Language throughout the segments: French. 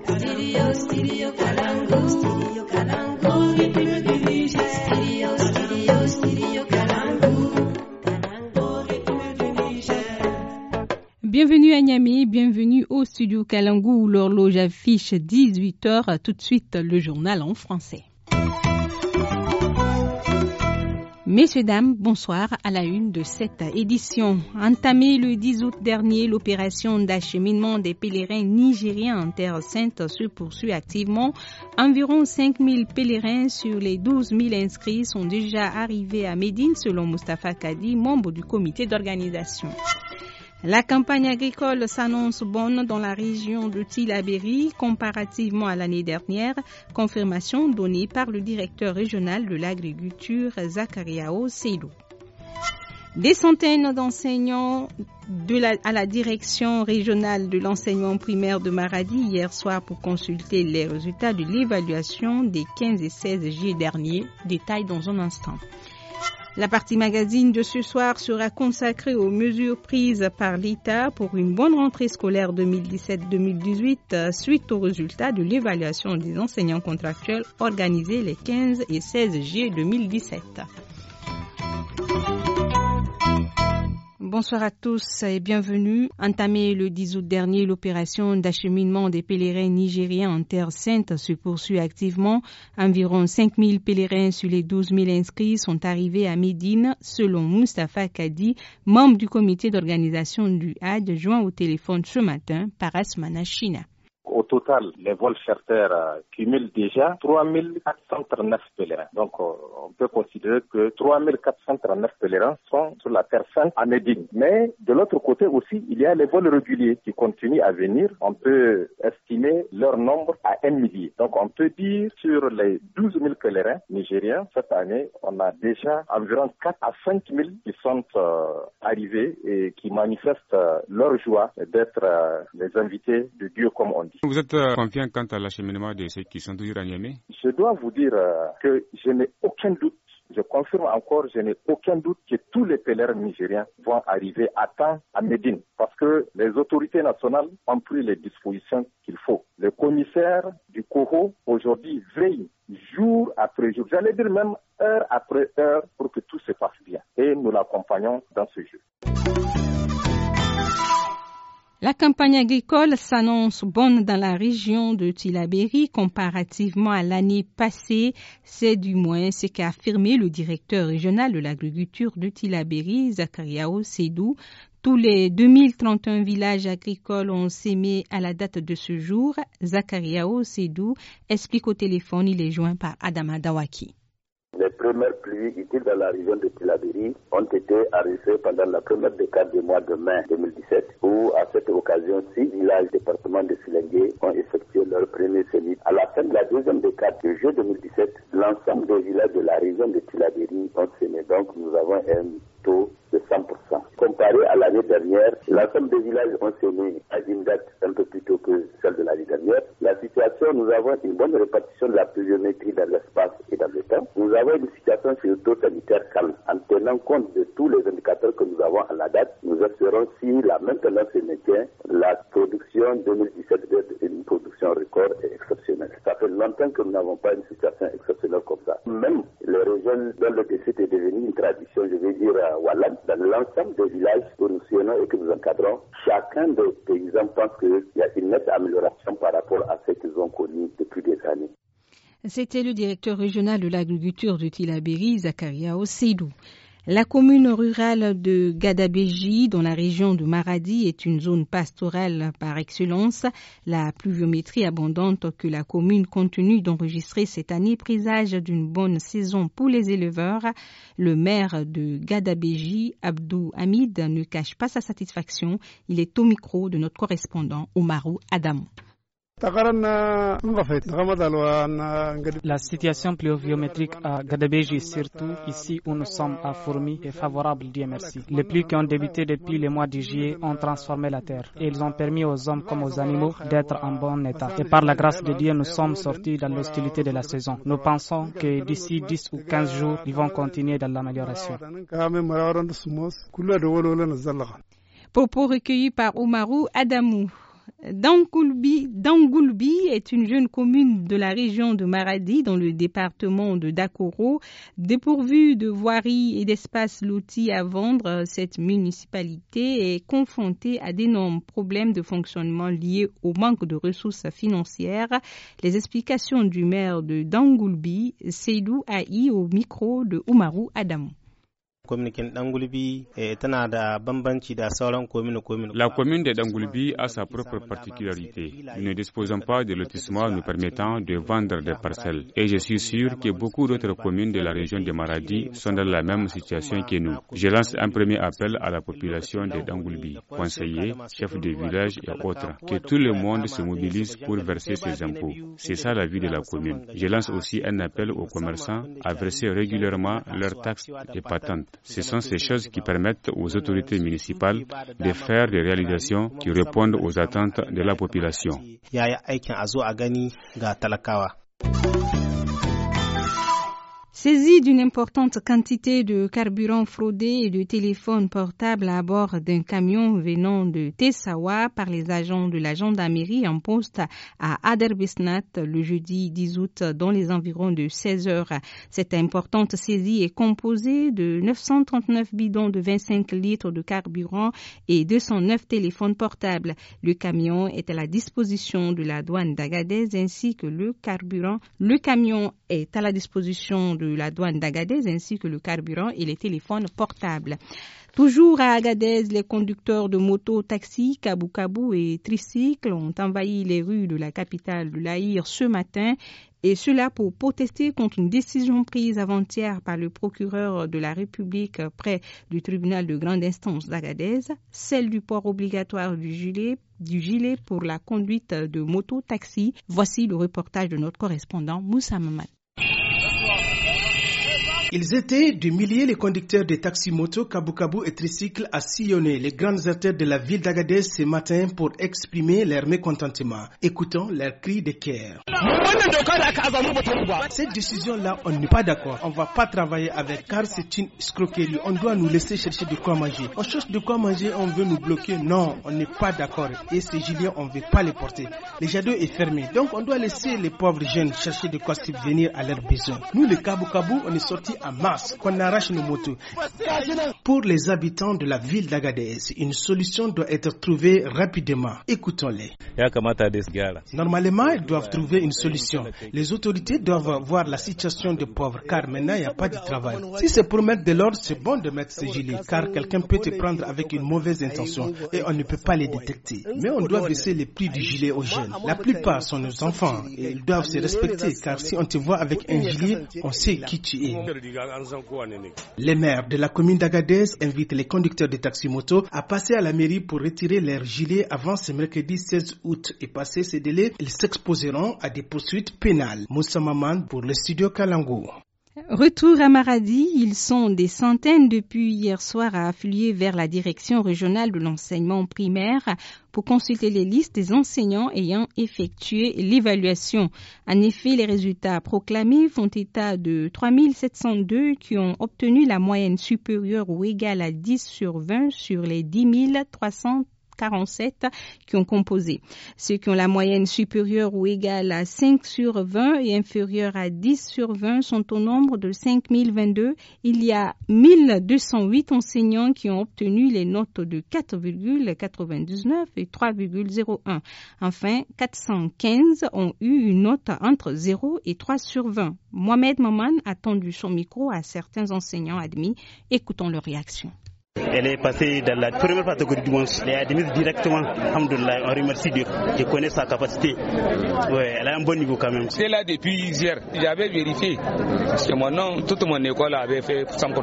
Bienvenue à Niamey, bienvenue au studio Kalangou où l'horloge affiche 18h. Tout de suite, le journal en français. Messieurs, dames, bonsoir à la une de cette édition. Entamée le 10 août dernier, l'opération d'acheminement des pèlerins nigériens en Terre Sainte se poursuit activement. Environ 5 000 pèlerins sur les 12 000 inscrits sont déjà arrivés à Médine, selon Moustapha Kadi, membre du comité d'organisation. La campagne agricole s'annonce bonne dans la région de Tillabéri comparativement à l'année dernière, confirmation donnée par le directeur régional de l'agriculture Zakariao Seydou. Des centaines d'enseignants à la direction régionale de l'enseignement primaire de Maradi hier soir pour consulter les résultats de l'évaluation des 15 et 16 juillet dernier. Détail dans un instant. La partie magazine de ce soir sera consacrée aux mesures prises par l'État pour une bonne rentrée scolaire 2017-2018 suite aux résultats de l'évaluation des enseignants contractuels organisés les 15 et 16 juillet 2017. Bonsoir à tous et bienvenue. Entamée le 10 août dernier, l'opération d'acheminement des pèlerins nigériens en Terre Sainte se poursuit activement. Environ 5 000 pèlerins sur les 12 000 inscrits sont arrivés à Médine, selon Moustapha Kadi, membre du comité d'organisation du Hajj, joint au téléphone ce matin par Asmana China. Au total, les vols charters cumulent déjà 3 439 pèlerins. Donc, on peut considérer que 3 439 pèlerins sont sur la Terre Sainte à Médine. Mais de l'autre côté aussi, il y a les vols réguliers qui continuent à venir. On peut estimer leur nombre à 1 millier. Donc, on peut dire sur les 12 000 pèlerins nigériens, cette année, on a déjà environ 4 à 5 000 qui sont arrivés et qui manifestent leur joie d'être les invités de Dieu, comme on dit. Vous êtes confiant quant à l'acheminement de ceux qui sont toujours à Niamey? Je dois vous dire que je n'ai aucun doute. Je confirme encore, je n'ai aucun doute que tous les pèlerins nigériens vont arriver à temps à Médine parce que les autorités nationales ont pris les dispositions qu'il faut. Le commissaire du COHO aujourd'hui veille jour après jour, j'allais dire même heure après heure pour que tout se passe bien. Et nous l'accompagnons dans ce jeu. La campagne agricole s'annonce bonne dans la région de Tillabéri comparativement à l'année passée. C'est du moins ce qu'a affirmé le directeur régional de l'agriculture de Tillabéri, Zakariao Seydou. Tous les 2031 villages agricoles ont sémé à la date de ce jour. Zakariao Seydou explique au téléphone, il est joint par Adama Dawaki. Les premières pluies utiles dans la région de Tillabéri ont été enregistrées pendant la première décade du mois de mai 2017, où à cette occasion, 6 villages département de Filengue ont effectué leur premier semis. À la fin de la deuxième décade de juillet 2017, l'ensemble des villages de la région de Tillabéri ont semé. Donc nous avons un taux de 100%. Comparé à l'année dernière, l'ensemble des villages ont semé à une date un peu plus tôt que celle de l'année dernière. La situation, nous avons une bonne répartition de la pluviométrie dans l'espace et dans le temps. Nous avons une situation sur le taux sanitaire calme. En tenant compte de tous les indicateurs que nous avons à la date, nous espérons si la même tendance se maintient, la production 2017 doit être une production record et exceptionnelle. Ça fait longtemps que nous n'avons pas une situation exceptionnelle comme ça. Même les régions dans le décès est devenu une tradition, je vais dire, Wallan, dans l'ensemble des villages que nous sillonnons et que nous encadrons, chacun des paysans pense qu'il y a une nette amélioration par rapport à ce qu'ils ont connu depuis des années. C'était le directeur régional de l'agriculture de Tillabéri, Zakariao Seydou. La commune rurale de Gadabéji, dans la région de Maradi, est une zone pastorale par excellence. La pluviométrie abondante que la commune continue d'enregistrer cette année présage d'une bonne saison pour les éleveurs. Le maire de Gadabéji, Abdou Hamid, ne cache pas sa satisfaction. Il est au micro de notre correspondant Omarou Adamou. La situation pluviométrique à Gadabéji, surtout ici où nous sommes à Fourmi, est favorable, Dieu merci. Les pluies qui ont débuté depuis le mois de juillet ont transformé la terre et ils ont permis aux hommes comme aux animaux d'être en bon état. Et par la grâce de Dieu, nous sommes sortis dans l'hostilité de la saison. Nous pensons que d'ici 10 ou 15 jours, ils vont continuer dans l'amélioration. Propos recueillis par Omarou Adamou. Dangoulbi est une jeune commune de la région de Maradi, dans le département de Dakoro. Dépourvue de voiries et d'espaces lotis à vendre, cette municipalité est confrontée à d'énormes problèmes de fonctionnement liés au manque de ressources financières. Les explications du maire de Dangoulbi, Seydou Aï, au micro de Oumarou Adamou. La commune de Dangoulbi a sa propre particularité. Nous ne disposons pas de lotissement nous permettant de vendre des parcelles. Et je suis sûr que beaucoup d'autres communes de la région de Maradi sont dans la même situation que nous. Je lance un premier appel à la population de Dangoulbi, conseillers, chefs de village et autres, que tout le monde se mobilise pour verser ses impôts. C'est ça la vie de la commune. Je lance aussi un appel aux commerçants à verser régulièrement leurs taxes et patentes. Ce sont ces choses qui permettent aux autorités municipales de faire des réalisations qui répondent aux attentes de la population. Saisie d'une importante quantité de carburant fraudé et de téléphones portables à bord d'un camion venant de Tessawa par les agents de la gendarmerie en poste à Aderbisnat le jeudi 10 août dans les environs de 16 heures. Cette importante saisie est composée de 939 bidons de 25 litres de carburant et 209 téléphones portables. Le camion est à la disposition de la douane d'Agadez ainsi que le carburant. Le camion est à la disposition de la douane d'Agadez ainsi que le carburant et les téléphones portables. Toujours à Agadez, les conducteurs de motos, taxis, kabou-kabou et tricycles ont envahi les rues de la capitale de l'Aïr ce matin. Et cela pour protester contre une décision prise avant-hier par le procureur de la République près du tribunal de grande instance d'Agadez, celle du port obligatoire du gilet pour la conduite de moto-taxi. Voici le reportage de notre correspondant Moussa Mamad. Ils étaient des milliers les conducteurs de taxis-motos, kabou-kabou et tricycles à sillonner les grandes artères de la ville d'Agadez ce matin pour exprimer leur mécontentement. Écoutons leurs cris de cœur. Cette décision-là, on n'est pas d'accord. On ne va pas travailler avec car c'est une escroquerie. On doit nous laisser chercher de quoi manger. On cherche de quoi manger, on veut nous bloquer. Non, on n'est pas d'accord. Et ces gilets, on ne veut pas les porter. Le jardin est fermé. Donc on doit laisser les pauvres jeunes chercher de quoi subvenir à leurs besoins. Nous, les kabou-kabou, on est sortis en masse, qu'on arrache nos motos. Pour les habitants de la ville d'Agadez, une solution doit être trouvée rapidement. Écoutons-les. Normalement, ils doivent trouver une solution. Les autorités doivent voir la situation des pauvres, car maintenant, il n'y a pas de travail. Si c'est pour mettre de l'ordre, c'est bon de mettre ces gilets, car quelqu'un peut te prendre avec une mauvaise intention et on ne peut pas les détecter. Mais on doit baisser les prix du gilet aux jeunes. La plupart sont nos enfants et ils doivent se respecter, car si on te voit avec un gilet, on sait qui tu es. Les maires de la commune d'Agadez invitent les conducteurs de taxi-moto à passer à la mairie pour retirer leurs gilets avant ce mercredi 16 août et passer ces délais, ils s'exposeront à des poursuites pénales. Moussa Maman pour le studio Kalango. Retour à Maradi, ils sont des centaines depuis hier soir à affluer vers la direction régionale de l'enseignement primaire pour consulter les listes des enseignants ayant effectué l'évaluation. En effet, les résultats proclamés font état de 3702 qui ont obtenu la moyenne supérieure ou égale à 10 sur 20 sur les 10 347 qui ont composé. Ceux qui ont la moyenne supérieure ou égale à 5 sur 20 et inférieure à 10 sur 20 sont au nombre de 5022. Il y a 1208 enseignants qui ont obtenu les notes de 4,99 et 3,01. Enfin, 415 ont eu une note entre 0 et 3 sur 20. Mohamed Maman a tendu son micro à certains enseignants admis. Écoutons leur réaction. Elle est passée dans la première catégorie du monde. Elle est admise directement. Alhamdoulilah, on remercie Dieu. Je connais sa capacité. Ouais, elle a un bon niveau quand même. C'est là depuis hier. J'avais vérifié. Parce que mon nom, toute mon école avait fait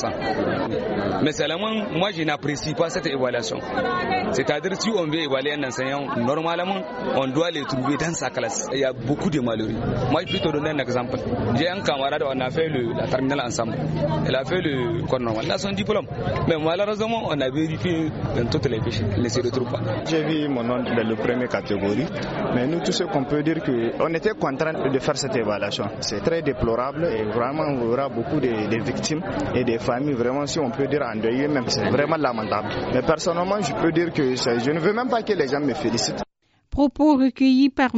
100%. Mais seulement, moi, je n'apprécie pas cette évaluation. C'est-à-dire, si on veut évaluer un enseignant, normalement, on doit le trouver dans sa classe. Il y a beaucoup de malheureux. Moi, je peux te donner un exemple. J'ai un camarade, on a fait la terminale ensemble. Elle a fait le corps normal. Il a son diplôme. Mais malheureusement, on a vérifié dans toutes les fiches. Il ne se retrouve pas. J'ai vu mon nom dans la première catégorie. Mais nous, tout ce qu'on peut dire, qu'on était content de faire cette évaluation. C'est très déplorable et vraiment, il y aura beaucoup de victimes et des familles, vraiment, si on peut dire endeuillées même. C'est vraiment lamentable. Mais personnellement, je peux dire que je ne veux même pas que les gens me félicitent. Propos recueillis par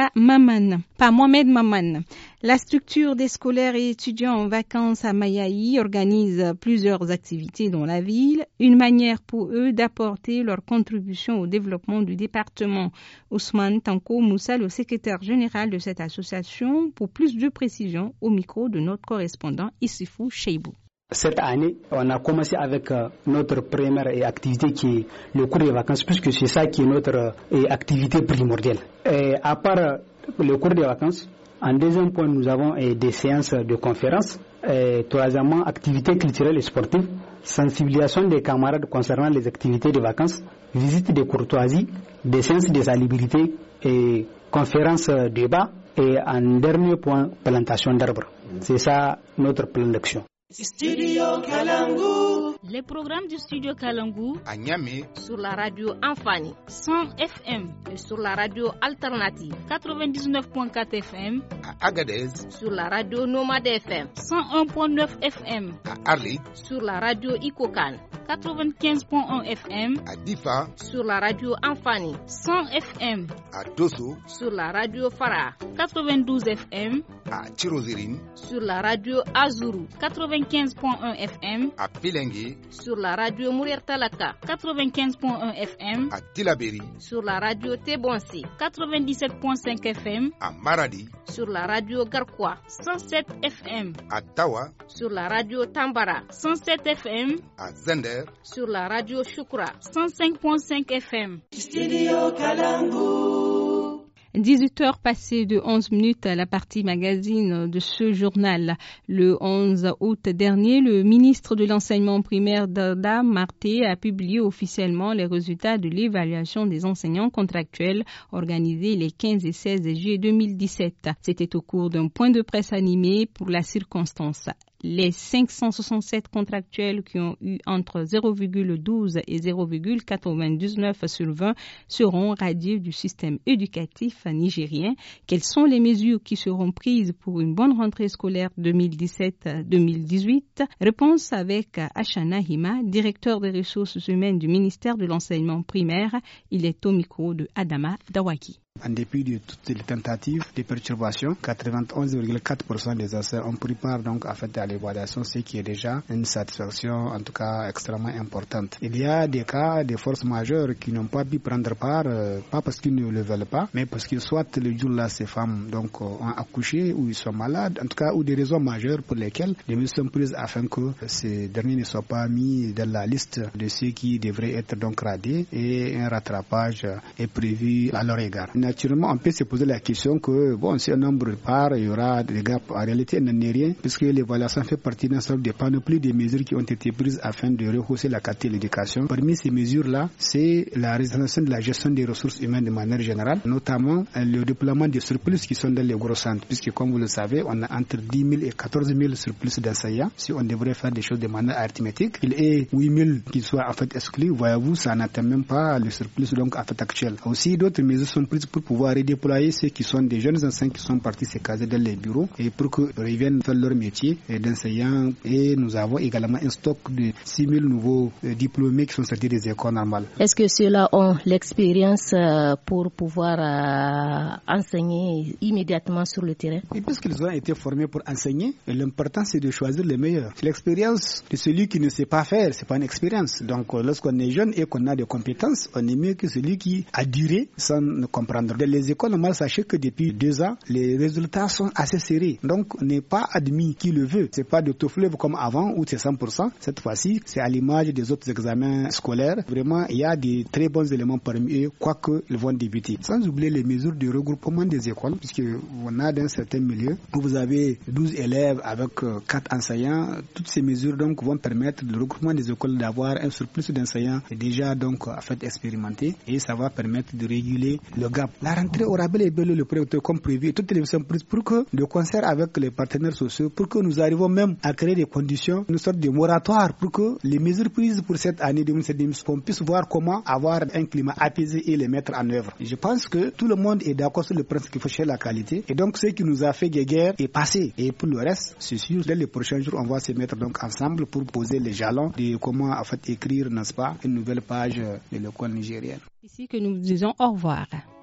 Mohamed Maman. La structure des scolaires et étudiants en vacances à Mayaï organise plusieurs activités dans la ville, une manière pour eux d'apporter leur contribution au développement du département. Ousmane Tanko Moussa, le secrétaire général de cette association, pour plus de précisions au micro de notre correspondant Issifou Cheibou. Cette année, on a commencé avec notre première activité qui est le cours des vacances, puisque c'est ça qui est notre activité primordiale. Et à part le cours des vacances, en deuxième point, nous avons des séances de conférences. Troisièmement, activités culturelles et sportives, sensibilisation des camarades concernant les activités de vacances, visite de courtoisie, des séances de salubrité et conférences débat. Et en dernier point, plantation d'arbres. C'est ça notre plan d'action. Studio Kalangu. Les programmes du Studio Kalangu à Niamey sur la radio Amfani 100 FM et sur la radio Alternative 99.4 FM à Agadez sur la radio Nomade FM 101.9 FM à Arlit sur la radio Ikokan 95.1 FM à Difa sur la radio Amfani 100 FM à Dosso sur la radio Farah 92 FM à Tirozirine sur la radio Azuru 95.1 FM à Pilengue sur la radio Mourir Talaka 95.1 FM à Tilaberi sur la radio Tebonsi 97.5 FM à Maradi sur la radio Garkwa 107 FM à Tawa sur la radio Tambara 107 FM à Zender sur la radio Shukra 105.5 FM. Studio Kalangu. 18h passées de 11 minutes à la partie magazine de ce journal. Le 11 août dernier, le ministre de l'enseignement primaire Darda Marté a publié officiellement les résultats de l'évaluation des enseignants contractuels organisée les 15 et 16 juillet 2017. C'était au cours d'un point de presse animé pour la circonstance. Les 567 contractuels qui ont eu entre 0,12 et 0,99 sur 20 seront radiés du système éducatif nigérien. Quelles sont les mesures qui seront prises pour une bonne rentrée scolaire 2017-2018? Réponse avec Ashana Hima, directeur des ressources humaines du ministère de l'enseignement primaire. Il est au micro de Adama Dawaki. En dépit de toutes les tentatives de perturbation, 91,4% des enseignants ont pris part donc à l'évaluation, ce qui est déjà une satisfaction en tout cas extrêmement importante. Il y a des cas de forces majeures qui n'ont pas pu prendre part, pas parce qu'ils ne le veulent pas, mais parce que soit le jour-là ces femmes donc ont accouché ou ils sont malades, en tout cas ou des raisons majeures pour lesquelles les mesures sont prises afin que ces derniers ne soient pas mis dans la liste de ceux qui devraient être donc radés et un rattrapage est prévu à leur égard. Naturellement, on peut se poser la question que, bon, si un nombre part, il y aura des gaps. En réalité, il n'en est rien, puisque l'évaluation fait partie d'un certain nombre de panoplies de mesures qui ont été prises afin de rehausser la qualité de l'éducation. Parmi ces mesures-là, c'est la résolution de la gestion des ressources humaines de manière générale, notamment le déploiement des surplus qui sont dans les gros centres, puisque, comme vous le savez, on a entre 10 000 et 14 000 surplus d'enseignants. Si on devrait faire des choses de manière arithmétique, il est 8 000 qui soient en fait exclus. Voyez-vous, ça n'atteint même pas le surplus donc en fait actuel. Aussi, d'autres mesures sont prises pour pouvoir redéployer ceux qui sont des jeunes enseignants qui sont partis se caser dans les bureaux et pour qu'ils reviennent faire leur métier d'enseignant. Et nous avons également un stock de 6 000 nouveaux diplômés qui sont sortis des écoles normales. Est-ce que ceux-là ont l'expérience pour pouvoir enseigner immédiatement sur le terrain? Et puisqu'ils ont été formés pour enseigner, l'important c'est de choisir les meilleurs. L'expérience de celui qui ne sait pas faire, c'est pas une expérience. Donc lorsqu'on est jeune et qu'on a des compétences, on est mieux que celui qui a duré sans comprendre. Dans les écoles normales, sachez que depuis 2 ans, les résultats sont assez serrés. Donc, on n'est pas admis qui le veut. C'est pas de tout fleuve comme avant où c'est 100%. Cette fois-ci, c'est à l'image des autres examens scolaires. Vraiment, il y a des très bons éléments parmi eux, quoique ils vont débuter. Sans oublier les mesures de regroupement des écoles, puisque on a dans certains milieux où vous avez 12 élèves avec 4 enseignants. Toutes ces mesures donc vont permettre le regroupement des écoles d'avoir un surplus d'enseignants déjà donc en fait expérimenté et ça va permettre de réguler le gap. La rentrée aura bel et bien le prévu comme prévu. Toutes les mesures sont prises pour que, de concert avec les partenaires sociaux, pour que nous arrivions même à créer des conditions, une sorte de moratoire pour que les mesures prises pour cette année 2017, qu'on puisse voir comment avoir un climat apaisé et les mettre en œuvre. Je pense que tout le monde est d'accord sur le principe qu'il faut chercher la qualité. Et donc, ce qui nous a fait guéguerre est passé. Et pour le reste, c'est sûr, dès les prochains jours, on va se mettre donc ensemble pour poser les jalons de comment, en fait, écrire, n'est-ce pas, une nouvelle page de l'école nigérienne. Ici que nous disons au revoir.